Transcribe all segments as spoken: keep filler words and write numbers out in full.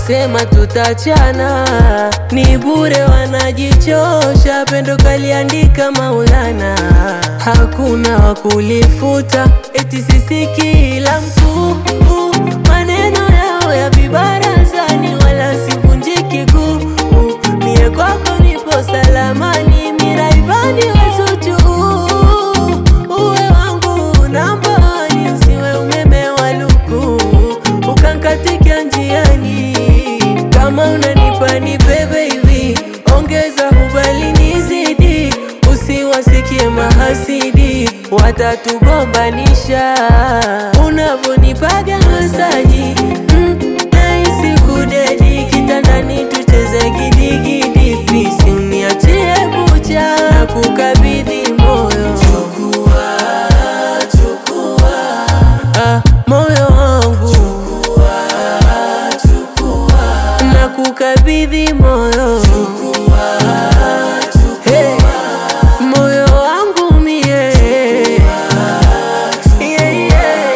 wanaosema tutachana ni bure, wanajichosha. Pendo kaliandika Maulana, hakuna wakulifuta. Eti sisi kila mtu maneno yao ya vibarazani, wala sivunjiki guu. Mie kwako nipo salama, ni miraivani wezuchu. Uwe wangu nambani, usiwe umeme wa luku ukankatikia njiani. Kama unanipa nipe baby, ongeza hubali nizidi. Usiwasikie mahasidi, watatugombanisha. Unavonipaga masaji mm, naisi kudedi kitandani, tucheze gidigidi. Please uniachie bucha na kukabidhi moyo. Chukua, chukua ah, moyo wangu. Chukua, chukua na kukabidhi moyo. Chukua, chukua hey, moyo wangu mie. Yeah, yeah.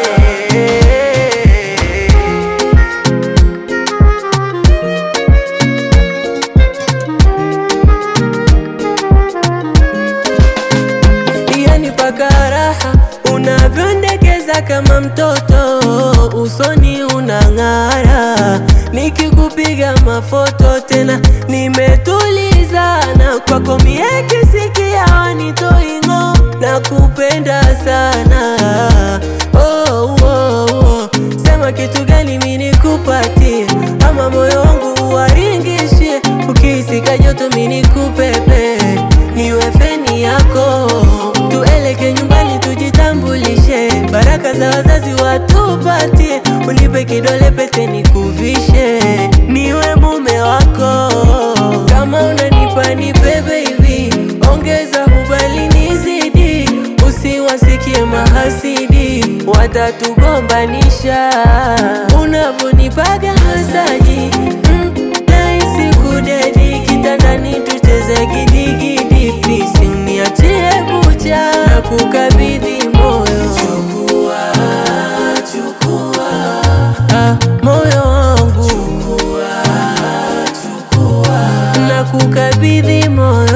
Yani paka raha unavyondekeza kama mtoto, usoni unang'ara. Nikikupiga mafoto tena nimetulizana kwako, mie kisikia wanitoingo na kupenda sana. Oh, oh, oh. Sema kitu gani mimi nikupatie, ama moyo wangu uwaringishie. Ukisika joto mimi nikupepe, niwe feni yako. Tueleke nyumbani tujitambulishe, baraka za wazazi watupatie. Unipe kidole pete nikuvishe, niwe mume wako. Kama unanipa nipe baby, ongeza hubali nizidi. Usiwasikie mahasidi, watatugombanisha. Unavonipaga masaji mm, naisi kudedi kitandani, tucheze gidigidi. Please uniachie bucha na kukabidhi moyo. Chukua, chukua ah, moyo wangu. Chukua, chukua na kukabidhi moyo.